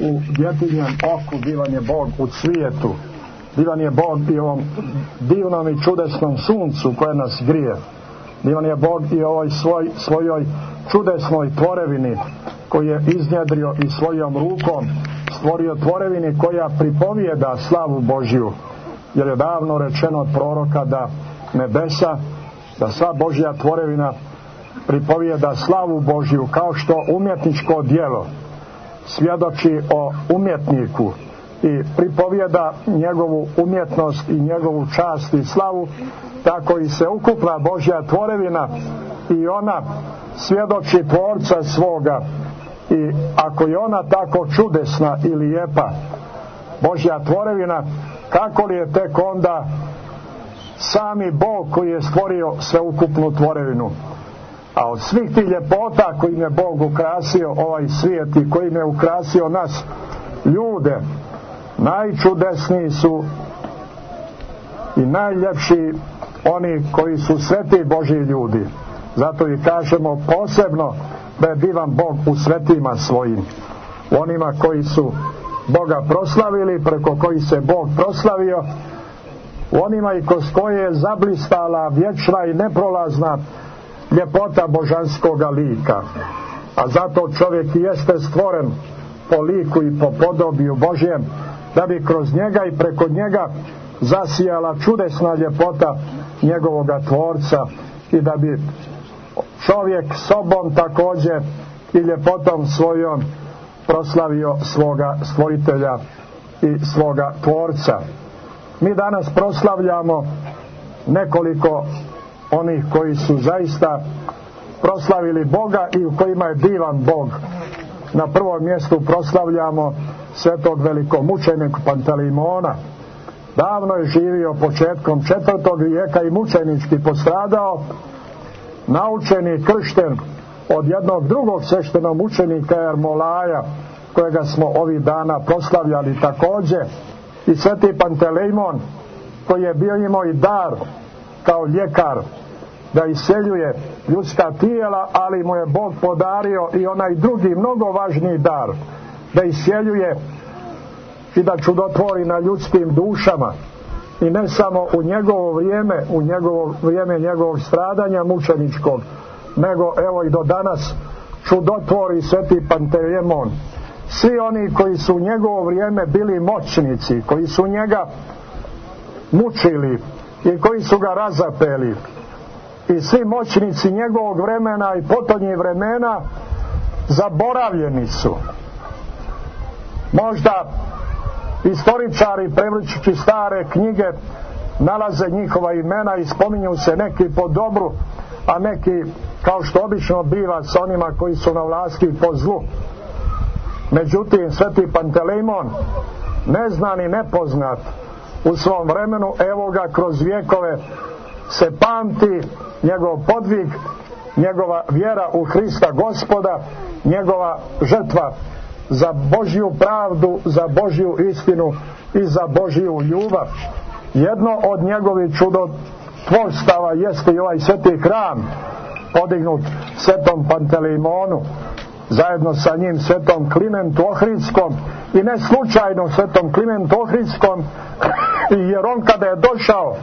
u djetinjem oku, divan je Bog u cvijetu, divan je Bog i ovom divnom i čudesnom suncu koje nas grije, divan je Bog i ovoj svojoj čudesnoj tvorevini koju je iznjedrio i svojom rukom stvorio tvorevini koja pripovijeda slavu Božju, jer je davno rečeno od proroka da nebesa, da sva Božja tvorevina pripovijeda slavu Božju, kao što umjetničko djelo svjedoči o umjetniku i pripovijeda njegovu umjetnost i njegovu čast i slavu, tako i se ukupna Božja tvorevina i ona svjedoči tvorca svoga. I ako je ona tako čudesna i lijepa Božja tvorevina, kako li je tek onda sami Bog koji je stvorio sveukupnu tvorevinu. A od svih tih ljepota kojim je Bog ukrasio ovaj svijet i kojim je ukrasio nas ljude, najčudesniji su i najljepši oni koji su sveti Božji ljudi. Zato i kažemo posebno da je divan Bog u svetima svojim, onima koji su Boga proslavili, preko kojih se Bog proslavio, onima i kroz koje je zablistala vječna i neprolazna ljepota božanskoga lika. A zato čovjek i jeste stvoren po liku i po podobiju Božjem, da bi kroz njega i preko njega zasijala čudesna ljepota njegovoga tvorca i da bi čovjek sobom također i ljepotom svojom proslavio svoga stvoritelja i svoga tvorca. Mi danas proslavljamo nekoliko onih koji su zaista proslavili Boga i u kojima je divan Bog. Na prvom mjestu proslavljamo svetog velikomučenika Pantelimona. Davno je živio početkom 4. vijeka i mučenički postradao, naučen i kršten od jednog drugog sveštenog mučenika Ermolaja, kojega smo ovih dana proslavljali također. I sveti Pantelimon, koji je bio imao i dar kao ljekar da isceljuje ljudska tijela, ali mu je Bog podario i onaj drugi mnogo važniji dar, da isceljuje i da čudotvori na ljudskim dušama. I ne samo u njegovo vrijeme njegovog stradanja mučeničkog, nego evo i do danas čudotvori sveti Pantelimon. Svi oni koji su u njegovo vrijeme bili moćnici, koji su njega mučili i koji su ga razapeli, i svi moćnici njegovog vremena i potonjih vremena zaboravljeni su. Možda istoričari, prevrćući stare knjige, nalaze njihova imena i spominju se neki po dobru, a neki, kao što obično biva s onima koji su na vlasti, po zlu. Međutim, sveti Pantelimon, neznan i nepoznat u svom vremenu, evo ga kroz vjekove se pamti njegov podvig, njegova vjera u Hrista Gospoda, njegova žrtva za Božju pravdu, za Božju istinu i za Božju ljubav. Jedno od njegovih čudotvorstava jeste i ovaj sveti hram podignut svetom Pantelimonu, zajedno sa njim svetom Klimentu Ohridskom, i ne slučajno svetom Klimentu Ohridskom, jer on kada je došao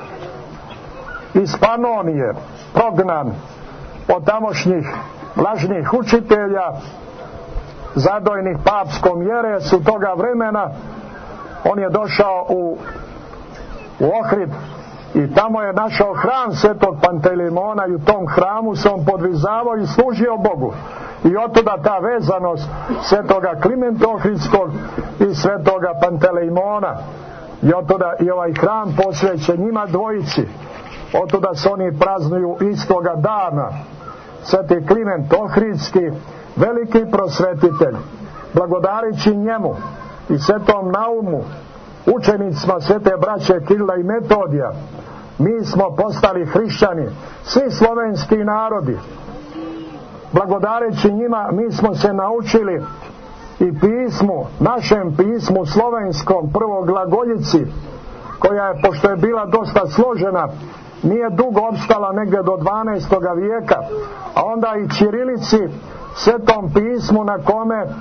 iz Panonije, prognan od tamošnjih lažnih učitelja, zadojnih papskom jeresu toga vremena, on je došao u Ohrid i tamo je našao hram svetog Pantelimona i u tom hramu se on podvizavao i služio Bogu. I otuda ta vezanost svetoga Klimenta Ohridskog i svetoga Pantelimona. I otuda i ovaj hram posvećen njima dvojici. Otuda se oni praznuju istoga dana. Sveti Kliment Ohridski, veliki prosvetitelj, blagodarići njemu i svetom Naumu, učenicima svete braće Kirila i Metodija, mi smo postali hrišćani, svi slovenski narodi. Blagodareći njima mi smo se naučili i pismu, našem pismu slovenskom, prvo glagoljici, koja je, pošto je bila dosta složena, nije dugo opstala, negdje do 12. vijeka, a onda i ćirilici, svetom pismu na kome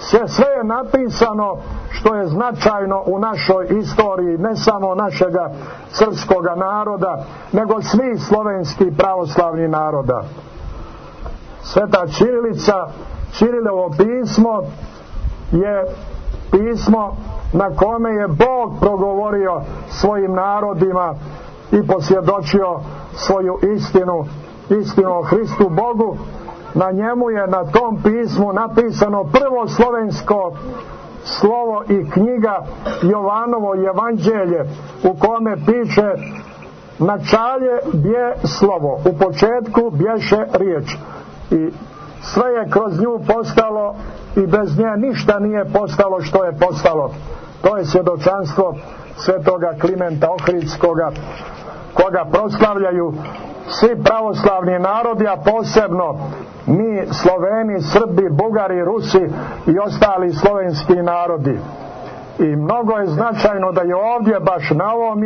Sve je napisano što je značajno u našoj istoriji, ne samo našega srpskoga naroda, nego svih slovenskih pravoslavnih naroda. Sveta ćirilica, Ćirilovo pismo je pismo na kome je Bog progovorio svojim narodima i posvjedočio svoju istinu o Hristu Bogu. Na njemu je, na tom pismu, napisano prvo slovensko slovo i knjiga Jovanovo evanđelje, u kome piše: načalje bje slovo, u početku bješe riječ. I sve je kroz nju postalo i bez nje ništa nije postalo što je postalo. To je svjedočanstvo svetoga Klimenta Ohridskoga, koga proslavljaju svi pravoslavni narodi, a posebno mi Sloveni, Srbi, Bugari, Rusi i ostali slovenski narodi. I mnogo je značajno da je ovdje, baš na ovom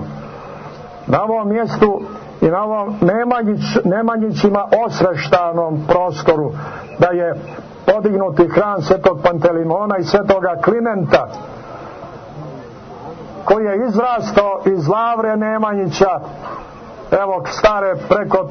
mjestu i na ovom Nemanjićima osveštanom prostoru, da je podignuti hram svetog Pantelimona i svetoga Klimenta, koji je izrastao iz lavre Nemanjića, evo stare preko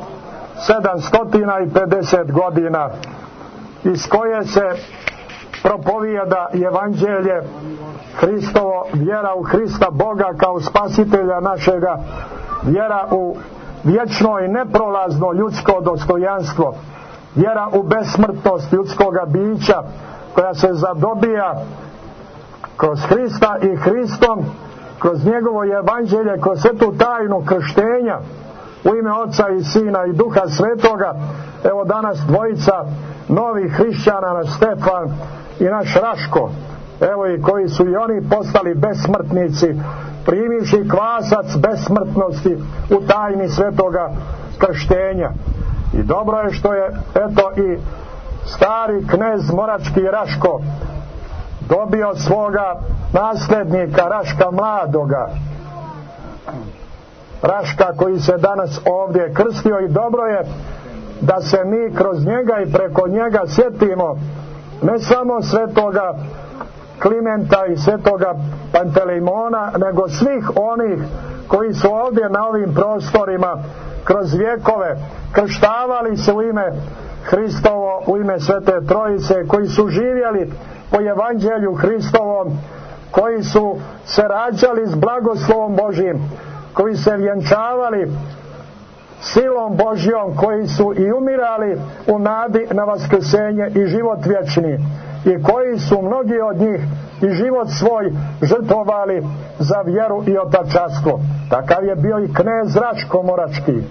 750 godina, iz koje se propovijeda evanđelje Hristovo, vjera u Hrista Boga kao spasitelja našega, vjera u vječno i neprolazno ljudsko dostojanstvo, vjera u besmrtnost ljudskoga bića koja se zadobija kroz Hrista i Hristom, kroz njegovo evanđelje, kroz svetu tajnu krštenja u ime Oca i Sina i Duha Svetoga. Evo danas dvojica novih hrišćana, naš Stefan i naš Raško, evo i koji su i oni postali besmrtnici, primivši kvasac besmrtnosti u tajni svetoga krštenja. I dobro je što je eto i stari knez Morački Raško dobio svoga nasljednika, Raška mladoga, Raška koji se danas ovdje krstio. I dobro je da se mi kroz njega i preko njega sjetimo ne samo svetoga Klimenta i svetoga Pantelimona, nego svih onih koji su ovdje na ovim prostorima kroz vjekove krštavali se u ime Hristovo, u ime Svete Trojice, koji su živjeli po evanđelju Hristovom, koji su se rađali s blagoslovom Božjim, koji se vjenčavali silom Božjom, koji su i umirali u nadi na vaskrsenje i život vječni, i koji su mnogi od njih i život svoj žrtvovali za vjeru i otačanstvo. Takav je bio i knez Raško Morački.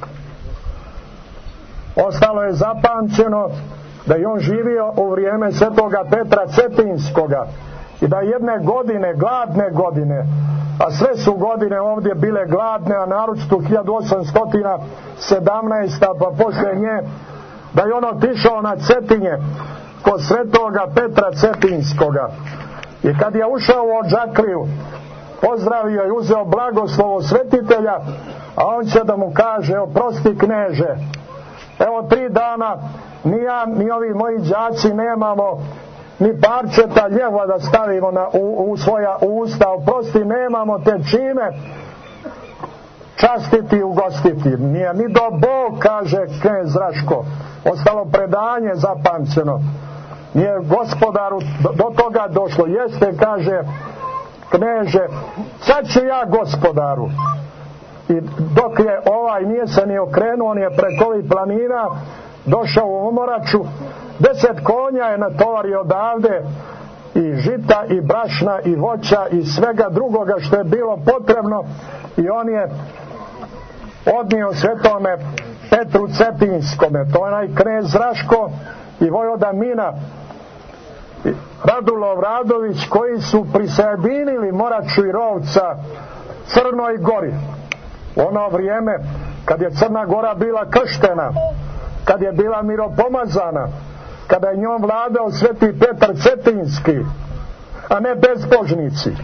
Ostalo je zapamćeno da je on živio u vrijeme svetoga Petra Cetinskoga i da jedne godine, gladne godine, a sve su godine ovdje bile gladne, a naročito 1817. pa poslije nje, da je on otišao na Cetinje kod svetoga Petra Cetinskoga, i kad je ušao u Odžakliju, pozdravio i uzeo blagoslovo svetitelja, a on će da mu kaže: oprosti kneže, evo 3 dana ni ja ni ovi moji đaci nemamo ni parčeta ljeva da stavimo u svoja usta, oprosti, nemamo te čime častiti i ugostiti. Nije ni do Bog, kaže knez Raško, ostalo predanje zapamćeno, nije gospodaru do toga došlo. Jeste, kaže kneže, sad ću ja gospodaru. I dok je nije se ni okrenuo, on je preko ovih planina došao u Omoraču, 10 konja je natovario odavde, i žita i brašna i voća i svega drugoga što je bilo potrebno, i on je odnio svetome Petru Cetinskome, to je onaj knez Raško i vojvoda Mina i Radulov Radović, koji su prisajedinili Moraču i Rovca Crnoj Gori. U ono vrijeme kad je Crna Gora bila krštena, kad je bila miropomazana, kada je njom vladao sveti Petar Cetinski, a ne bezbožnici.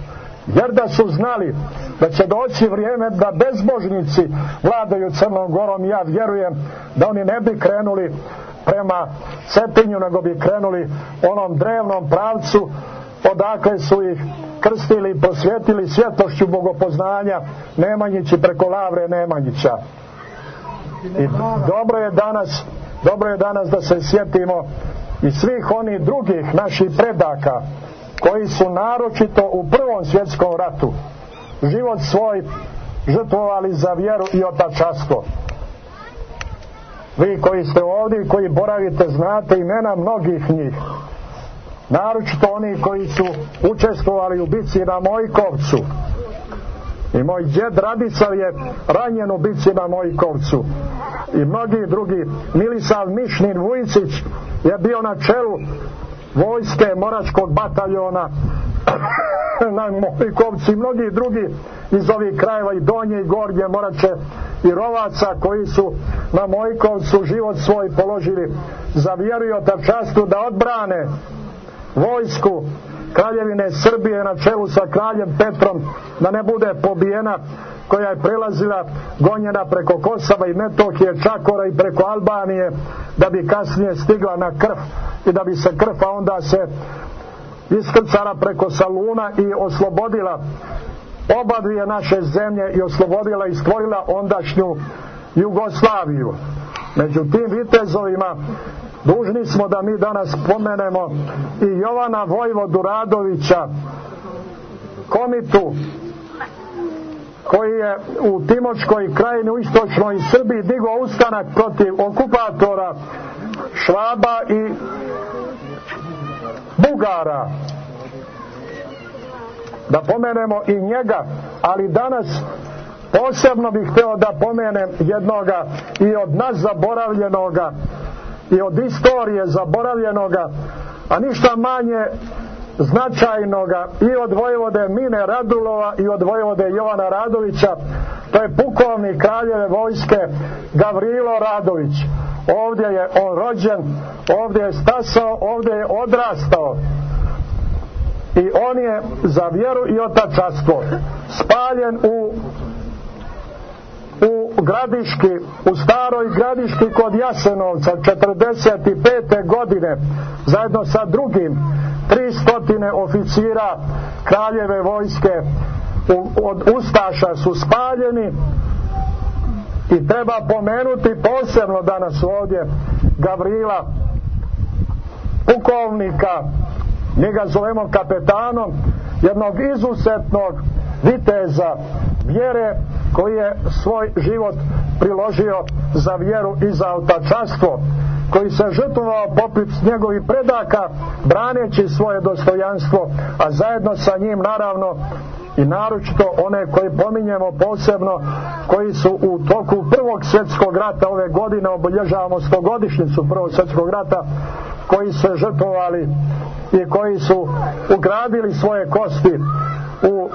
Jer da su znali da će doći vrijeme da bezbožnici vladaju Crnom Gorom, ja vjerujem da oni ne bi krenuli prema Cetinju, nego bi krenuli onom drevnom pravcu odakle su ih krstili i prosvjetili svjetlošću bogopoznanja Nemanjići preko Lavre Nemanjića. I dobro je danas da se sjetimo i svih onih drugih naših predaka koji su naročito u Prvom svjetskom ratu život svoj žrtvovali za vjeru i otačanstvo. Vi koji ste ovdje i koji boravite znate imena mnogih njih, naročito oni koji su učestvovali u bici na Mojkovcu. I moj djed Radislav je ranjen u bici na Mojkovcu i mnogi drugi. Milisav Mišnin Vujicić je bio na čelu vojske Moračkog bataljona na Mojkovcu i mnogi drugi iz ovih krajeva i Donje i Gornje Morače i Rovaca koji su na Mojkovcu život svoj položili za vjeru i otačanstvo da odbrane vojsku Kraljevine Srbije na čelu sa kraljem Petrom, da ne bude pobijena, koja je prelazila gonjena preko Kosova i Metohije, Čakora i preko Albanije, da bi kasnije stigla na Krf i da bi se Krf, a onda se iskrcala preko Saluna i oslobodila oba dvije naše zemlje i oslobodila i stvorila ondašnju Jugoslaviju. Među tim vitezovima dužni smo da mi danas spomenemo i Jovana Vojvodu Radovića, Komitu, koji je u Timočkoj krajini u istočnoj Srbiji digao ustanak protiv okupatora Švaba i Bugara. Da pomenemo i njega, ali danas posebno bih htio da pomenem jednoga i od nas zaboravljenoga i od istorije zaboravljenoga, a ništa manje značajnoga i od vojvode Mine Radulova i od vojvode Jovana Radovića. To je pukovnik kraljeve vojske Gavrilo Radović. Ovdje je on rođen, ovdje je stasao, ovdje je odrastao i on je za vjeru i otačanstvo spaljen u Gradiški, u Staroj Gradiški kod Jasenovca 45. godine zajedno sa drugim 300 oficira kraljeve vojske od ustaša su spaljeni. I treba pomenuti posebno danas ovdje Gavrila, pukovnika, njega zovemo kapetanom, jednog izuzetnog viteza vjere koji je svoj život priložio za vjeru i za otačanstvo, koji se žrtvovao poput njegovih predaka braneći svoje dostojanstvo, a zajedno sa njim naravno i naročito one koji pominjemo posebno, koji su u toku Prvog svjetskog rata, ove godine obilježavamo 100-godišnjicu Prvog svjetskog rata, koji su se žrtvovali i koji su ugradili svoje kosti u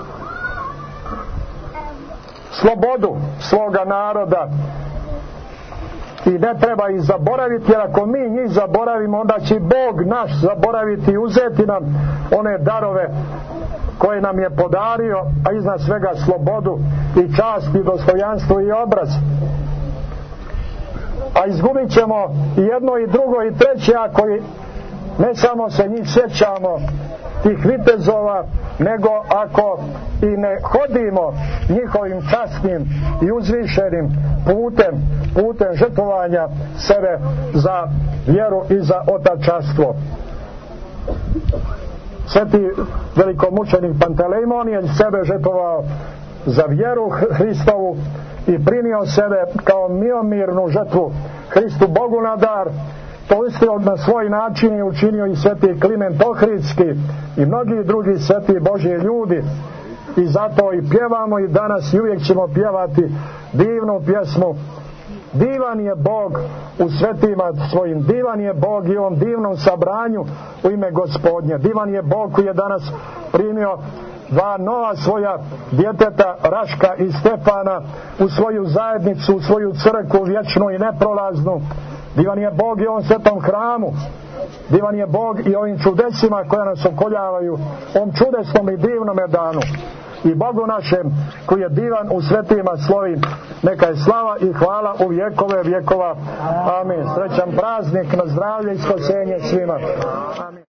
slobodu svoga naroda. I ne treba ih zaboraviti, jer ako mi njih zaboravimo, onda će Bog naš zaboraviti i uzeti nam one darove koje nam je podario, a iznad svega slobodu i čast i dostojanstvo i obraz. A izgubit ćemo i jedno i drugo i treće ako ne samo se njih sjećamo, tih vitezova, nego ako i ne hodimo njihovim časnim i uzvišenim putem žrtvovanja sebe za vjeru i za otačanstvo. Sveti velikomučenik Pantelejmon je sebe žrtvovao za vjeru Hristovu i primio sebe kao miomirnu žrtvu Hristu Bogu na dar. To isto na svoj način je učinio i sveti Kliment Ohridski i mnogi drugi sveti Božji ljudi. I zato i pjevamo i danas i uvijek ćemo pjevati divnu pjesmu. Divan je Bog u svetima svojim, divan je Bog i ovom divnom sabranju u ime Gospodnje. Divan je Bog koji je danas primio dva nova svoja djeteta, Raška i Stefana, u svoju zajednicu, u svoju crkvu vječnu i neprolaznu. Divan je Bog i ovom svetom hramu. Divan je Bog i ovim čudesima koja nas okoljavaju, ovom čudesnom i divnom danu. i Bogu našem koji je divan u svetima svojim. Neka je slava i hvala u vjekove vjekova. Amin. Srećan praznik, na zdravlje i spasenje svima. Amin.